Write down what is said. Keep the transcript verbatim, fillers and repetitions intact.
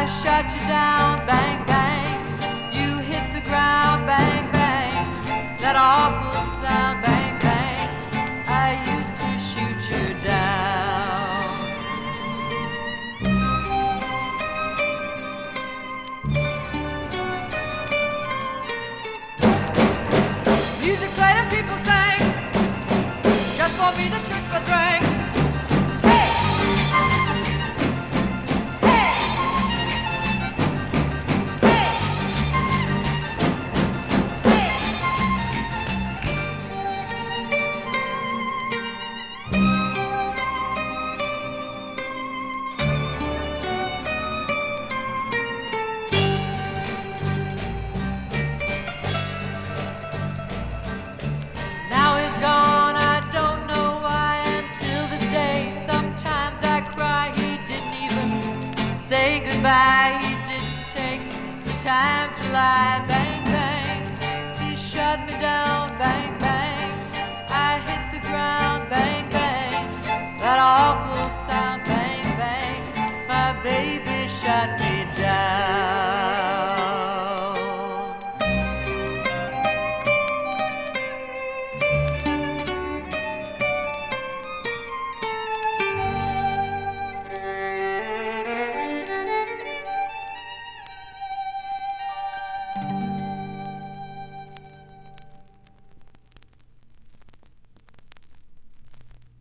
I shot you down, bang, bang. You hit the ground, bang, bang. That awful sound, bang, bang. I used to shoot you down. Music played and people sang, just for me the church bell rang. Say goodbye, he didn't take the time to lie. Bang, bang, he shot me down. Bang,